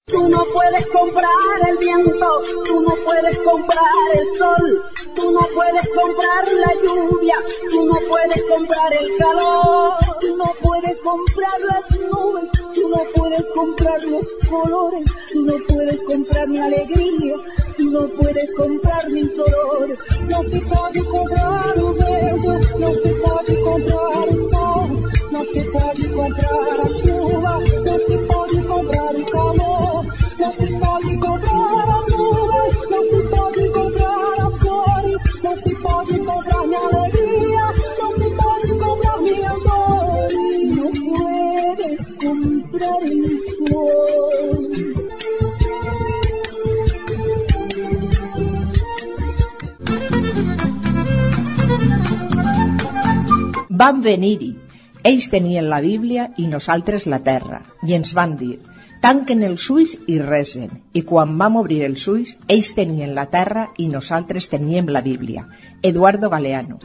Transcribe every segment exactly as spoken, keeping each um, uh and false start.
Tú no puedes comprar el viento, tú no puedes comprar el sol, tú no puedes comprar la lluvia, tú no puedes comprar el calor, tú no puedes comprar las nubes, tú no puedes comprar los colores, tú no puedes comprar mi alegría, tú no puedes comprar mi dolor. No se puede comprar o bello, no se puede comprar el sol, no se puede comprar la chuva, no se puede comprar el calor, no se puede comprar las nubes, no se puede comprar las flores, no se puede comprar mi alegría, no se puede comprar mi amor, no puedes comprar el sol. Van venir-hi. Ells tenien la Bíblia i nosaltres la terra, i ens van dir: tanquen els ulls i resen. I quan vam obrir els ulls, ells tenien la terra i nosaltres teníem la Bíblia. Eduardo Galeano.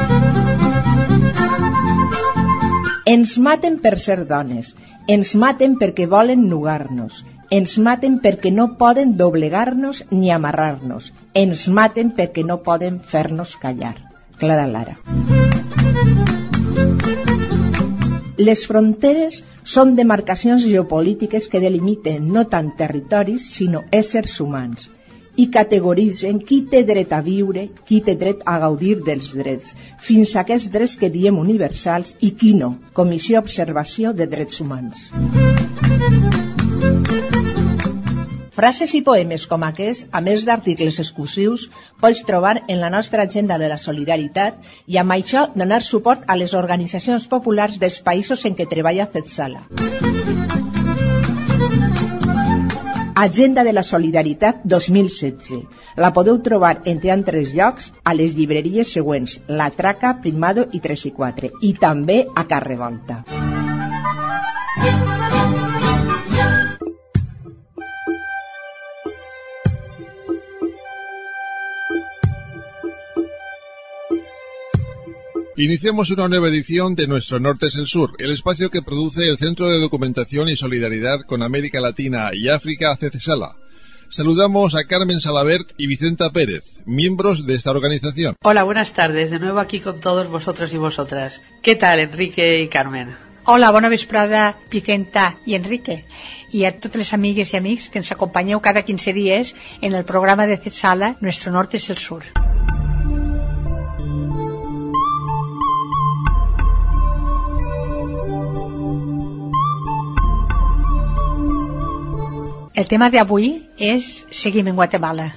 Ens maten per ser dones, ens maten perquè volen nugar-nos, ens maten perquè no poden doblegar-nos ni amarrar-nos, ens maten perquè no poden fer-nos callar. Clara Lara. Les fronteres són demarcacions geopolítiques que delimiten no tant territoris, sinó éssers humans, i categoritzen qui té dret a viure, qui té dret a gaudir dels drets, fins a aquests drets que diem universals i qui no, Comissió d'Observació de Drets Humans. Frases i poemes com aquests, a més d'articles exclusius, pots trobar en la nostra agenda de la solidaritat i amb això donar suport a les organitzacions populars dels països en què treballa CETSALA. Agenda de la Solidaritat dos mil setze. La podeu trobar, entre altres llocs, a les llibreries següents: La Traca, Primado i tres i quatre, i també a Carrevolta. Iniciamos una nueva edición de Nuestro Norte es el Sur, el espacio que produce el Centro de Documentación y Solidaridad con América Latina y África, CETSALA. Saludamos a Carmen Salabert y Vicenta Pérez, miembros de esta organización. Hola, buenas tardes. De nuevo aquí con todos vosotros y vosotras. ¿Qué tal, Enrique y Carmen? Hola, bona vesprada, Vicenta i Enrique. I a totes les amigues i amics que ens acompanyeu cada quinze dies en el programa de CETSALA Nuestro Norte es el Sur. El tema d'avui és Seguim en Guatemala.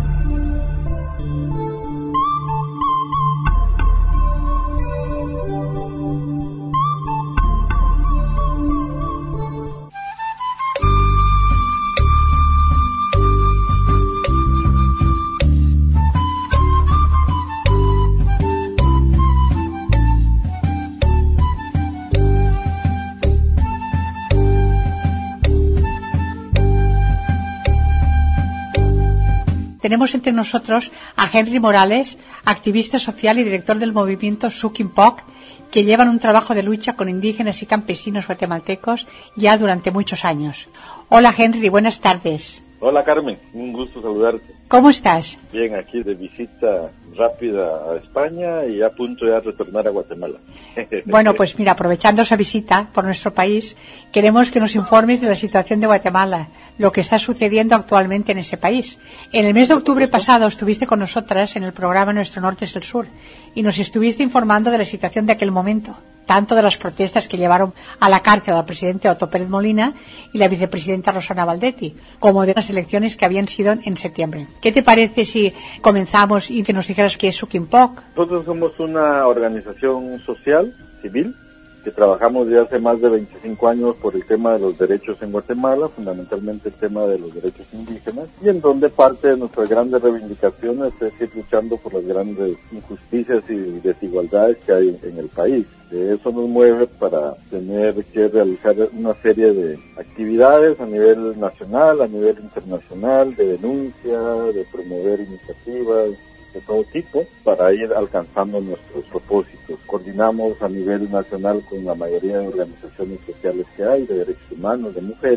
Tenemos entre nosotros a Henry Morales, activista social y director del movimiento Suquimpoc, que llevan un trabajo de lucha con indígenas y campesinos guatemaltecos ya durante muchos años. Hola Henry, buenas tardes. Hola Carmen, un gusto saludarte. ¿Cómo estás? Bien, aquí de visita rápida a España y a punto de retornar a Guatemala. Bueno, pues mira, aprovechando esa visita por nuestro país, queremos que nos informes de la situación de Guatemala, lo que está sucediendo actualmente en ese país. En el mes de octubre pasado estuviste con nosotras en el programa Nuestro Norte es el Sur y nos estuviste informando de la situación de aquel momento, tanto de las protestas que llevaron a la cárcel al presidente Otto Pérez Molina y la vicepresidenta Rosana Valdetti, como de las elecciones que habían sido en septiembre. ¿Qué te parece si comenzamos y que nos dijeras qué es Suquimpoc? Nosotros somos una organización social, civil, que trabajamos desde hace más de veinticinco años por el tema de los derechos en Guatemala, fundamentalmente el tema de los derechos indígenas, y en donde parte de nuestras grandes reivindicaciones es ir luchando por las grandes injusticias y desigualdades que hay en el país. Eso nos mueve para tener que realizar una serie de actividades a nivel nacional, a nivel internacional, de denuncia, de promover iniciativas de todo tipo para ir alcanzando nuestros propósitos. Coordinamos a nivel nacional con la mayoría de organizaciones sociales que hay, de derechos humanos, de mujeres,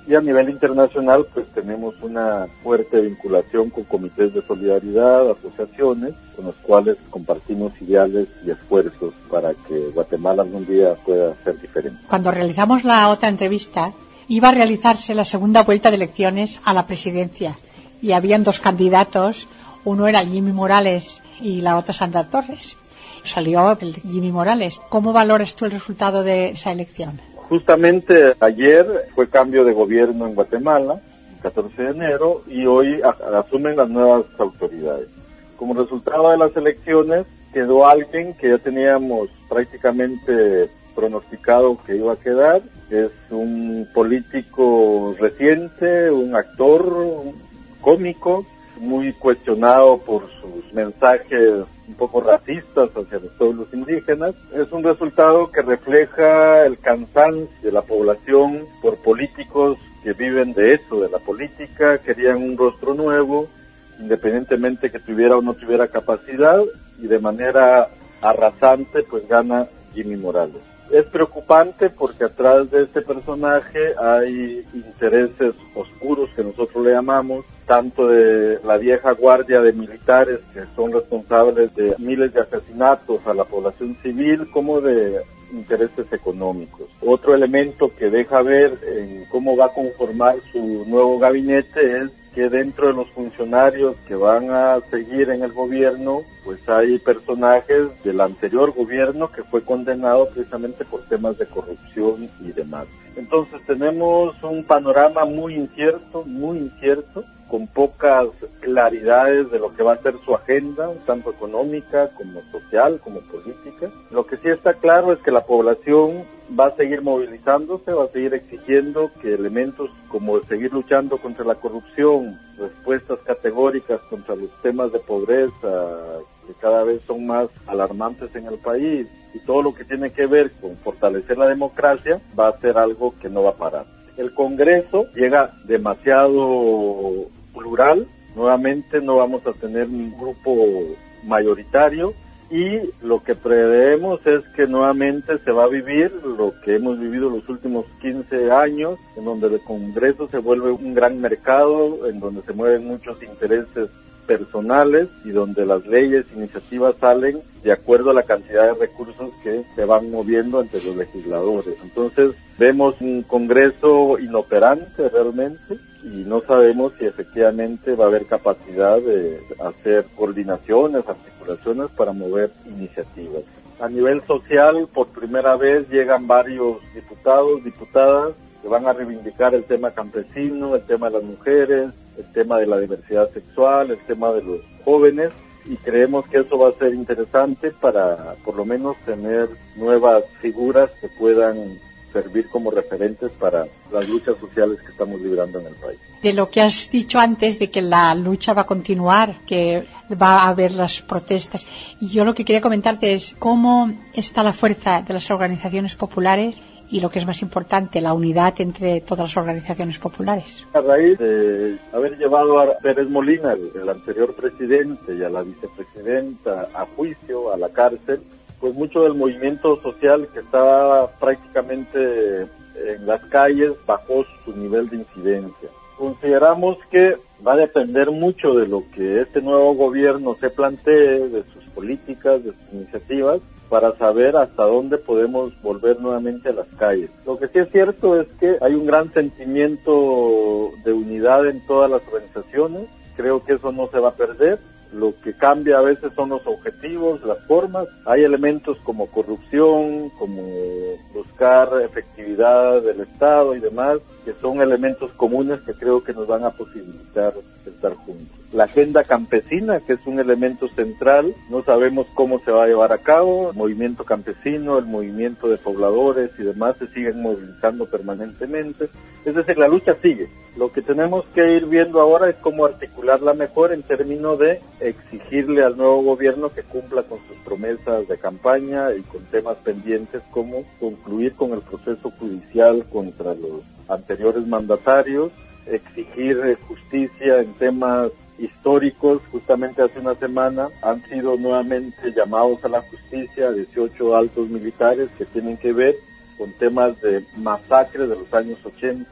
Y a nivel internacional, pues tenemos una fuerte vinculación con comités de solidaridad, asociaciones, con los cuales compartimos ideales y esfuerzos para que Guatemala algún día pueda ser diferente. Cuando realizamos la otra entrevista, iba a realizarse la segunda vuelta de elecciones a la presidencia y habían dos candidatos, uno era Jimmy Morales y la otra Sandra Torres. Salió el Jimmy Morales. ¿Cómo valoras tú el resultado de esa elección? Justamente ayer fue cambio de gobierno en Guatemala, el catorce de enero, y hoy a- asumen las nuevas autoridades. Como resultado de las elecciones, quedó alguien que ya teníamos prácticamente pronosticado que iba a quedar. Es un político reciente, un actor un cómico, muy cuestionado por sus mensajes un poco racistas hacia los pueblos indígenas. Es un resultado que refleja el cansancio de la población por políticos que viven de eso, de la política, querían un rostro nuevo, independientemente que tuviera o no tuviera capacidad, y de manera arrasante pues gana Jimmy Morales. Es preocupante porque atrás de este personaje hay intereses oscuros que nosotros le llamamos, tanto de la vieja guardia de militares que son responsables de miles de asesinatos a la población civil, como de intereses económicos. Otro elemento que deja ver en cómo va a conformar su nuevo gabinete es que dentro de los funcionarios que van a seguir en el gobierno, pues hay personajes del anterior gobierno que fue condenado precisamente por temas de corrupción y demás. Entonces tenemos un panorama muy incierto, muy incierto, con pocas claridades de lo que va a ser su agenda, tanto económica como social, como política. Lo que sí está claro es que la población va a seguir movilizándose, va a seguir exigiendo que elementos como seguir luchando contra la corrupción, respuestas categóricas contra los temas de pobreza, que cada vez son más alarmantes en el país, y todo lo que tiene que ver con fortalecer la democracia, va a ser algo que no va a parar. El Congreso llega demasiado plural, nuevamente no vamos a tener un grupo mayoritario, y lo que preveemos es que nuevamente se va a vivir lo que hemos vivido los últimos quince años, en donde el Congreso se vuelve un gran mercado, en donde se mueven muchos intereses personales y donde las leyes, iniciativas salen de acuerdo a la cantidad de recursos que se van moviendo entre los legisladores. Entonces vemos un Congreso inoperante realmente y no sabemos si efectivamente va a haber capacidad de hacer coordinaciones, articulaciones para mover iniciativas. A nivel social, por primera vez llegan varios diputados, diputadas que van a reivindicar el tema campesino, el tema de las mujeres, el tema de la diversidad sexual, el tema de los jóvenes, y creemos que eso va a ser interesante para por lo menos tener nuevas figuras que puedan servir como referentes para las luchas sociales que estamos librando en el país. De lo que has dicho antes, de que la lucha va a continuar, que va a haber las protestas, y yo lo que quería comentarte es cómo está la fuerza de las organizaciones populares y, lo que es más importante, la unidad entre todas las organizaciones populares. A raíz de haber llevado a Pérez Molina, el, el anterior presidente, y a la vicepresidenta a juicio, a la cárcel, pues mucho del movimiento social que estaba prácticamente en las calles bajó su nivel de incidencia. Consideramos que va a depender mucho de lo que este nuevo gobierno se plantee, de sus políticas, de sus iniciativas, para saber hasta dónde podemos volver nuevamente a las calles. Lo que sí es cierto es que hay un gran sentimiento de unidad en todas las organizaciones. Creo que eso no se va a perder. Lo que cambia a veces son los objetivos, las formas. Hay elementos como corrupción, como buscar efectividad del Estado y demás, que son elementos comunes que creo que nos van a posibilitar estar juntos. La agenda campesina, que es un elemento central, no sabemos cómo se va a llevar a cabo. El movimiento campesino, el movimiento de pobladores y demás se siguen movilizando permanentemente. Es decir, la lucha sigue. Lo que tenemos que ir viendo ahora es cómo articularla mejor en términos de exigirle al nuevo gobierno que cumpla con sus promesas de campaña y con temas pendientes como concluir con el proceso judicial contra los anteriores mandatarios, exigir justicia en temas históricos. Justamente hace una semana han sido nuevamente llamados a la justicia dieciocho altos militares que tienen que ver con temas de masacres de los años ochenta.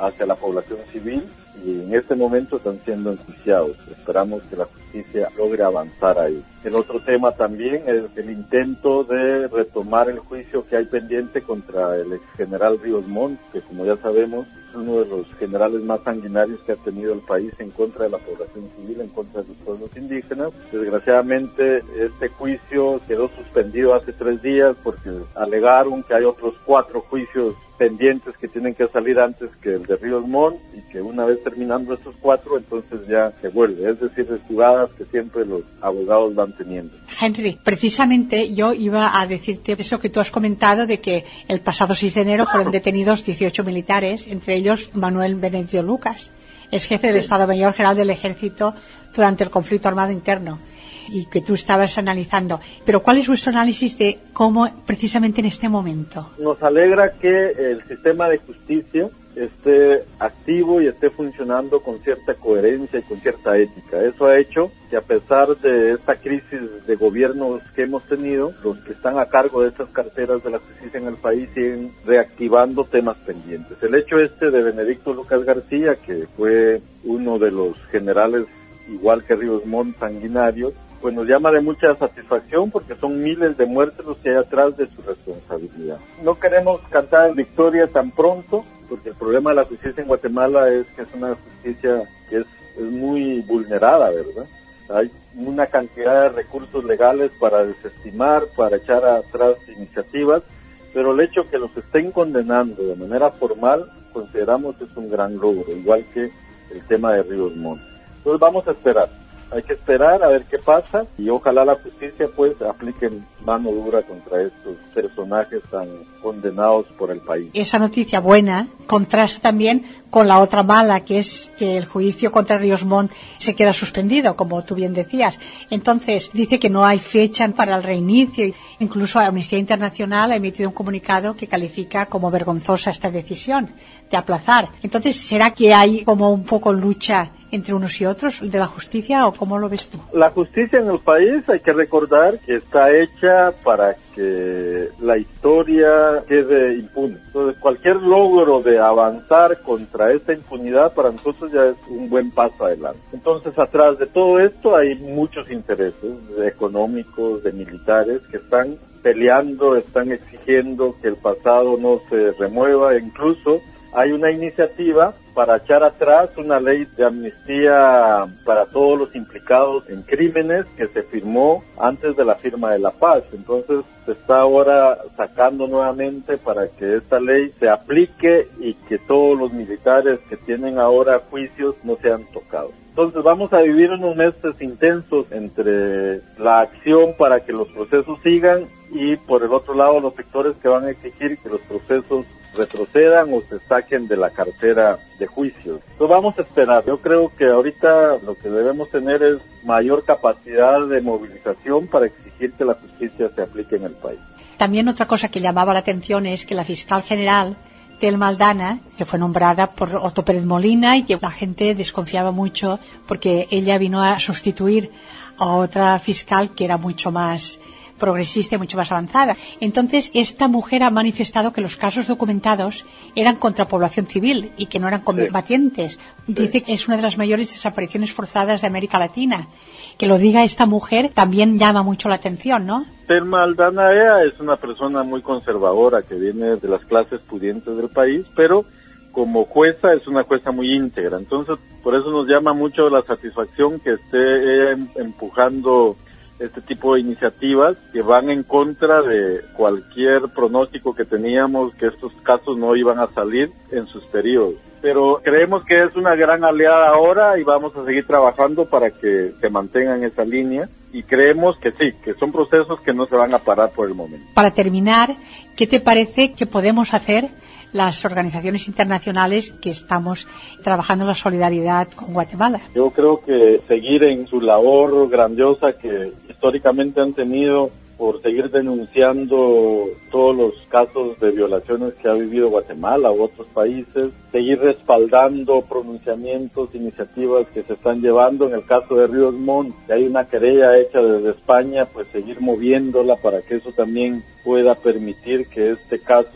hacia la población civil y en este momento están siendo enjuiciados. Esperamos que la justicia logre avanzar ahí. El otro tema también es el intento de retomar el juicio que hay pendiente contra el ex general Ríos Montt, que como ya sabemos es uno de los generales más sanguinarios que ha tenido el país en contra de la población civil, en contra de los pueblos indígenas. Desgraciadamente este juicio quedó suspendido hace tres días porque alegaron que hay otros cuatro juicios pendientes que tienen que salir antes que el de Ríos Montt y que una vez terminando estos cuatro entonces ya se vuelve, es decir, es jugadas que siempre los abogados van teniendo. Henry, precisamente yo iba a decirte eso que tú has comentado de que el pasado seis de enero fueron detenidos dieciocho militares, entre ellos Manuel Benedito Lucas, es jefe del Estado Mayor General del Ejército durante el conflicto armado interno, y que tú estabas analizando. Pero ¿cuál es vuestro análisis de cómo precisamente en este momento? Nos alegra que el sistema de justicia esté activo y esté funcionando con cierta coherencia y con cierta ética. Eso ha hecho que a pesar de esta crisis de gobiernos que hemos tenido, los que están a cargo de estas carteras de la justicia en el país siguen reactivando temas pendientes. El hecho este de Benedicto Lucas García, que fue uno de los generales, igual que Ríos Montt, sanguinarios, pues nos llama de mucha satisfacción porque son miles de muertes los que hay atrás de su responsabilidad. No queremos cantar victoria tan pronto, porque el problema de la justicia en Guatemala es que es una justicia que es, es muy vulnerada, ¿verdad? Hay una cantidad de recursos legales para desestimar, para echar atrás iniciativas, pero el hecho que los estén condenando de manera formal, consideramos que es un gran logro, igual que el tema de Ríos Montt. Entonces vamos a esperar. Hay que esperar a ver qué pasa y ojalá la justicia pues aplique mano dura contra estos personajes tan condenados por el país. Esa noticia buena contrasta también con la otra mala, que es que el juicio contra Ríos Montt se queda suspendido, como tú bien decías. Entonces dice que no hay fecha para el reinicio. Incluso Amnistía Internacional ha emitido un comunicado que califica como vergonzosa esta decisión de aplazar. Entonces, ¿será que hay como un poco lucha entre unos y otros de la justicia o cómo lo ves tú? La justicia en el país hay que recordar que está hecha para que la historia quede impune. Entonces cualquier logro de avanzar contra esta impunidad para nosotros ya es un buen paso adelante. Entonces atrás de todo esto hay muchos intereses económicos, de militares que están peleando, están exigiendo que el pasado no se remueva, e incluso hay una iniciativa para echar atrás una ley de amnistía para todos los implicados en crímenes que se firmó antes de la firma de la paz. Entonces se está ahora sacando nuevamente para que esta ley se aplique y que todos los militares que tienen ahora juicios no sean tocados. Entonces vamos a vivir unos meses intensos entre la acción para que los procesos sigan y por el otro lado los sectores que van a exigir que los procesos retrocedan o se saquen de la cartera de juicios. Entonces vamos a esperar. Yo creo que ahorita lo que debemos tener es mayor capacidad de movilización para exigir que la justicia se aplique en el país. También otra cosa que llamaba la atención es que la fiscal general Telma Aldana, que fue nombrada por Otto Pérez Molina y que la gente desconfiaba mucho porque ella vino a sustituir a otra fiscal que era mucho más progresista y mucho más avanzada. Entonces, esta mujer ha manifestado que los casos documentados eran contra población civil y que no eran combatientes. Sí. Dice sí. que es una de las mayores desapariciones forzadas de América Latina. Que lo diga esta mujer también llama mucho la atención, ¿no? Telma Aldana Ea es una persona muy conservadora que viene de las clases pudientes del país, pero como jueza es una jueza muy íntegra. Entonces, por eso nos llama mucho la satisfacción que esté empujando este tipo de iniciativas que van en contra de cualquier pronóstico que teníamos que estos casos no iban a salir en sus periodos. Pero creemos que es una gran aliada ahora y vamos a seguir trabajando para que se mantengan esa línea y creemos que sí, que son procesos que no se van a parar por el momento. Para terminar, ¿qué te parece que podemos hacer las organizaciones internacionales que estamos trabajando en la solidaridad con Guatemala? Yo creo que seguir en su labor grandiosa que históricamente han tenido por seguir denunciando todos los casos de violaciones que ha vivido Guatemala u otros países, seguir respaldando pronunciamientos, iniciativas que se están llevando. En el caso de Ríos Montt, que hay una querella hecha desde España, pues seguir moviéndola para que eso también pueda permitir que este caso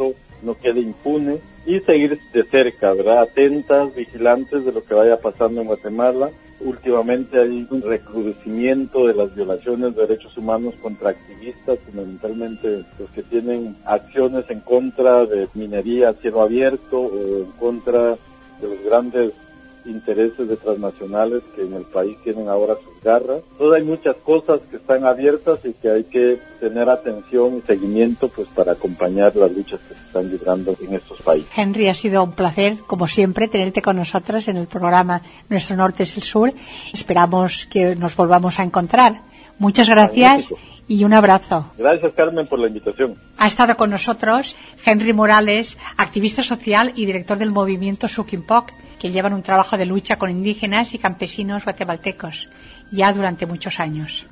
no quede impune, y seguir de cerca, ¿verdad? Atentas, vigilantes de lo que vaya pasando en Guatemala. Últimamente hay un recrudecimiento de las violaciones de derechos humanos contra activistas, fundamentalmente los que tienen acciones en contra de minería a cielo abierto o en contra de los grandes intereses de transnacionales que en el país tienen ahora sus garras. Entonces hay muchas cosas que están abiertas y que hay que tener atención y seguimiento pues para acompañar las luchas que se están librando en estos países. Henry, ha sido un placer, como siempre, tenerte con nosotros en el programa Nuestro Norte es el Sur. Esperamos que nos volvamos a encontrar. Muchas gracias. Magnífico. Y un abrazo. Gracias, Carmen, por la invitación. Ha estado con nosotros Henry Morales, activista social y director del movimiento Suquimpoc, que llevan un trabajo de lucha con indígenas y campesinos guatemaltecos ya durante muchos años.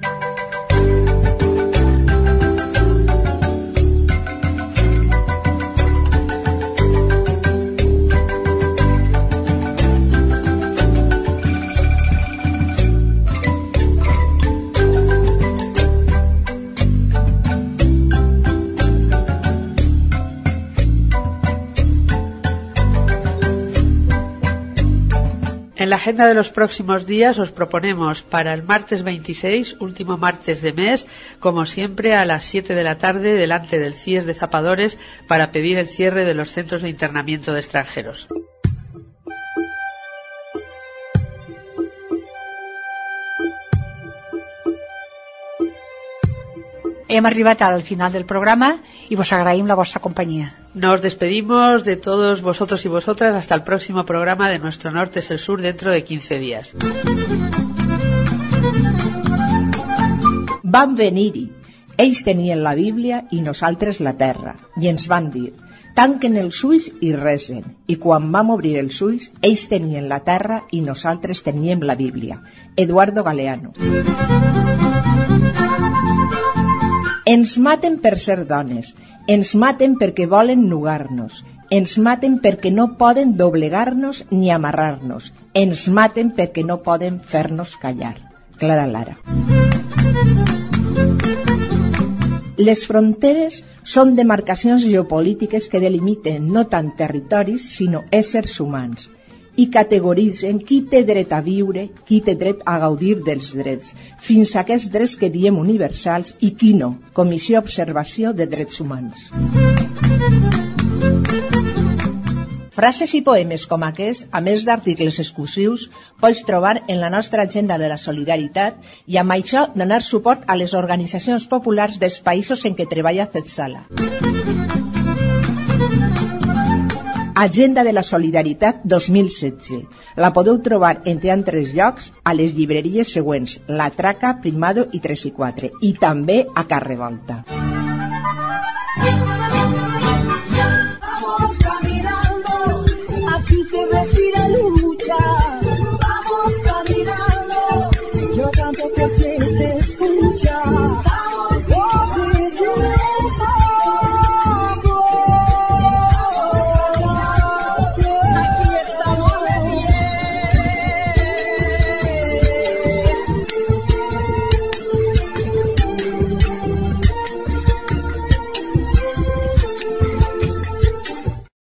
En la agenda de los próximos días os proponemos para el martes veintiséis, último martes de mes, como siempre a las siete de la tarde delante del C I E S de Zapadores para pedir el cierre de los centros de internamiento de extranjeros. Hem arribat al final del programa y vos agraïm la vostra compañía. Nos despedimos de todos vosotros y vosotras hasta el próximo programa de Nuestro Norte es el Sur dentro de quince días. Van venir-hi. Ells tenien la Bíblia i nosaltres la terra. I ens van dir, tanquen els ulls i resen. I quan vam obrir els ulls, ells tenien la terra i nosaltres teníem la Bíblia. Eduardo Galeano. Ens maten per ser dones, ens maten perquè volen nugar-nos, ens maten perquè no poden doblegar-nos ni amarrar-nos, ens maten perquè no poden fer-nos callar. Clara Lara. Les fronteres són demarcacions geopolítiques que delimiten no tant territoris, sinó éssers humans, i categoritzen qui té dret a viure, qui té dret a gaudir dels drets, fins a aquests drets que diem universals i qui no, Comissió d'Observació de Drets Humans. Frases i poemes com aquests, a més d'articles exclusius, pots trobar en la nostra agenda de la solidaritat i amb això donar suport a les organitzacions populars dels països en què treballa Zetsala. Agenda de la Solidaritat dos mil setze. La podeu trobar, entre altres llocs, a les llibreries següents, La Traca, Primado i tres i quatre, i també a Carrevolta. Vamos caminando, aquí se respira lucha. Vamos caminando, yo canto que se escucha.